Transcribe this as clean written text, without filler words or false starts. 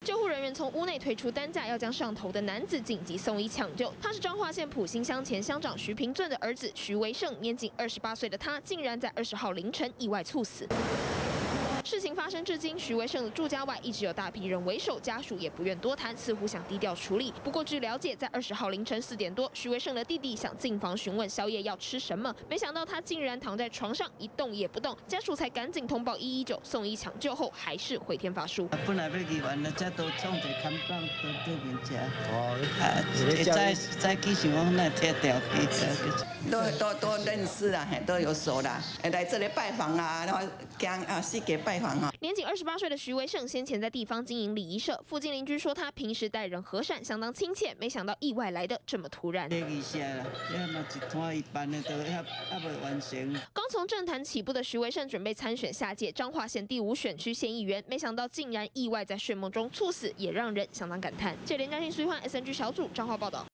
救护人员从屋内推出担架，要将上头的男子紧急送医抢救。他是彰化县埔心乡前乡长徐平俊的儿子徐维胜，年仅28岁的他，竟然在20号凌晨意外猝死。事情发生至今，徐维胜的住家外一直有大批人为首，家属也不愿多谈，似乎想低调处理。不过据了解，在20号凌晨4点多，徐维胜的弟弟想进房询问宵夜要吃什么，没想到他竟然躺在床上一动也不动，家属才赶紧通报119送医抢救后，还是回天乏术。 本来要去完了，才都创一个看板到对面吃。再去想讲那贴掉去。都认识啦，都有熟啦，来这里拜访啊，然后四给拜访啊。 年仅28岁的徐维胜先前在地方经营礼仪社，附近邻居说他平时待人和善，相当亲切，没想到意外来得这么突然。刚从政坛起步的徐维胜准备参选下届彰化县第5选区县议员，没想到竟然意外在睡梦中猝死，也让人相当感叹。这连战新苏焕 SNG 小组彰化报道。